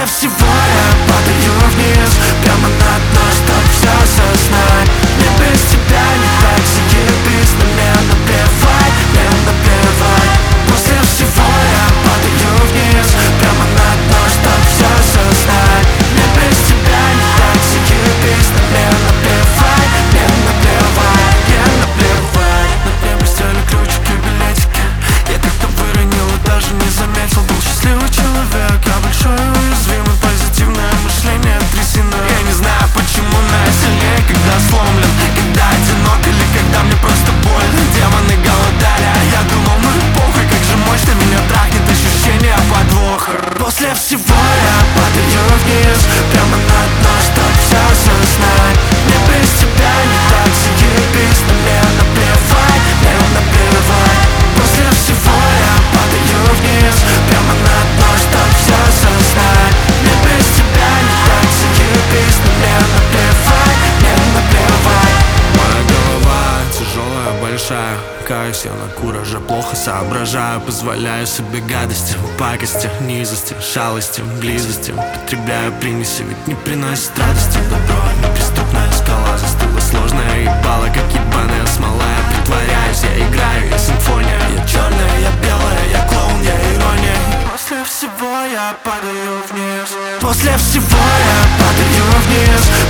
всего я падаю вниз, прямо на дно, чтоб все осознать. Мне без тебя не так заебись, но мне наплевать, мне наплевать. После всего я падаю вниз, прямо на дно, чтоб все осознать. Мне без тебя не так заебись, но мне наплевать, мне наплевать, мне наплевать. На мне блестели ключики, билетики, я как-то выронил и даже не заметил. Был счастливый человек, я большой и уязвимый. Позитивное мышление, трясина. Я не знаю, почему, но я сильнее, когда сломлен, когда одинок или когда мне просто больно. Демоны голодали, а я думал, ну и похуй, как же мощно меня трахнет ощущение подвоха. После всего я падаю вниз, прямо на дно, чтоб все осознать. Мне без тебя не так заебись, но мне наплевать, мне наплевать. После всего я падаю вниз, прямо на дно, чтоб все осознать. Мне без тебя не так заебись, но мне наплевать, мне наплевать. Моя голова тяжелая, большая. Каюсь я на кураже, плохо соображаю. Позволяю себе гадости, пакости, низости, шалости, близости. Потребляю примеси, ведь не приносит радости. Добро, неприступная скала застыла, сложная ебала, как ебаная смола. Я притворяюсь, я играю, я симфония. Я черная, я белая, я клоун, я ирония. После всего я падаю вниз, после всего я падаю вниз,